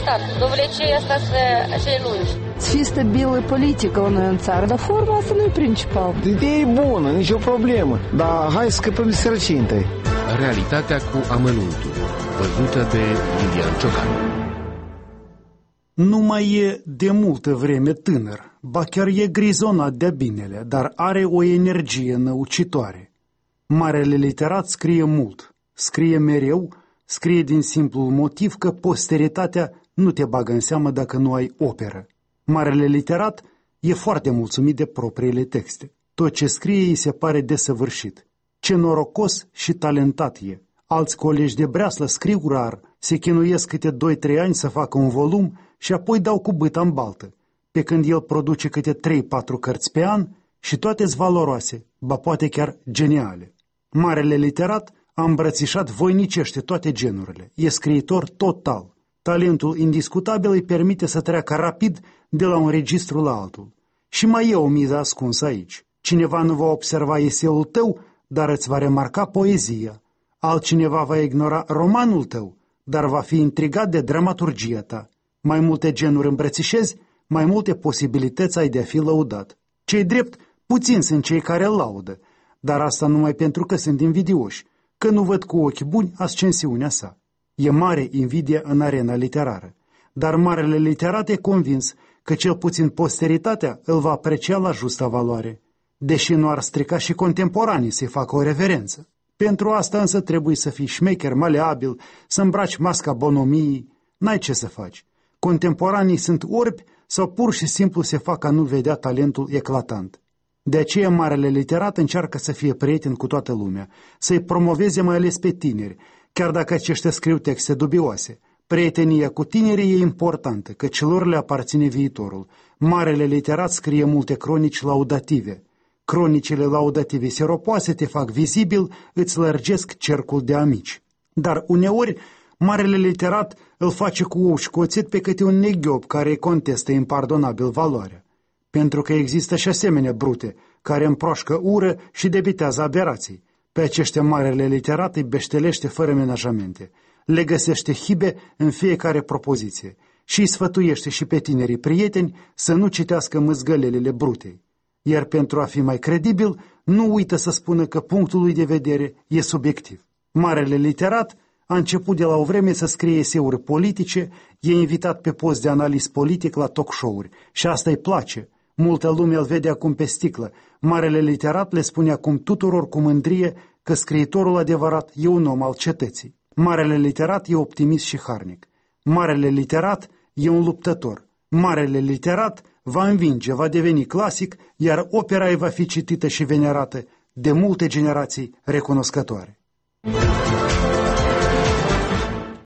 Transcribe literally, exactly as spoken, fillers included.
stat. Domnule, ce e asta să așa lungi? Să fie stabilă politică la noi în țară, dar forma asta nu e principal. Ideea e bună, nicio problemă, dar hai să scăpăm de sărăcie întâi. Realitatea cu amănuntul, văzută de Lilian Ciocan. Nu mai e de multă vreme tânăr, ba chiar e grizonat de-a binele, dar are o energie năucitoare. Marele literat scrie mult, scrie mereu, scrie din simplul motiv că posteritatea nu te bagă în seamă dacă nu ai operă. Marele literat e foarte mulțumit de propriile texte. Tot ce scrie îi se pare desăvârșit. Ce norocos și talentat e. Alți colegi de breaslă scriu rar, se chinuiesc câte doi-trei ani să facă un volum și apoi dau cu bâta în baltă, pe când el produce câte trei-patru cărți pe an și toate-s valoroase, ba poate chiar geniale. Marele literat a îmbrățișat voinicește toate genurile, e scriitor total. Talentul indiscutabil îi permite să treacă rapid de la un registru la altul. Și mai e o miză ascunsă aici. Cineva nu va observa eseul tău, dar îți va remarca poezia. Altcineva va ignora romanul tău, dar va fi intrigat de dramaturgia ta. Mai multe genuri îmbrățișezi, mai multe posibilități ai de a fi lăudat. Cei drept, puțini sunt cei care îl laudă, dar asta numai pentru că sunt invidioși, că nu văd cu ochi buni ascensiunea sa. E mare invidia în arena literară, dar marele literat e convins că cel puțin posteritatea îl va aprecia la justa valoare, deși nu ar strica și contemporanii să-i facă o reverență. Pentru asta însă trebuie să fii șmecher, maleabil, să îmbraci masca bonomiei, n-ai ce să faci. Contemporanii sunt orbi sau pur și simplu se fac ca nu vedea talentul eclatant. De aceea marele literat încearcă să fie prieten cu toată lumea, să-i promoveze mai ales pe tineri, chiar dacă aceștia scriu texte dubioase. Prietenia cu tinerii e importantă, că celor le aparține viitorul. Marele literat scrie multe cronici laudative. Cronicile laudative seropoase te fac vizibil, îți lărgesc cercul de amici. Dar uneori, marele literat îl face cu ou și coțet pe câte un neghiob care îi contestă impardonabil valoarea. Pentru că există și asemenea brute, care împroașcă ură și debitează aberații. Pe aceștia marele literat îi beștelește fără menajamente. Le găsește hibe în fiecare propoziție și îi sfătuiește și pe tinerii prieteni să nu citească mâzgălelele brutei. Iar pentru a fi mai credibil, nu uită să spună că punctul lui de vedere e subiectiv. Marele literat a început de la o vreme să scrie eseuri politice, e invitat pe post de analist politic la talk show-uri și asta îi place. Multă lume îl vede acum pe sticlă. Marele literat le spune acum tuturor cu mândrie că scriitorul adevărat e un om al cetății. Marele literat e optimist și harnic. Marele literat e un luptător. Marele literat va învinge, va deveni clasic, iar opera ei va fi citită și venerată de multe generații recunoscătoare.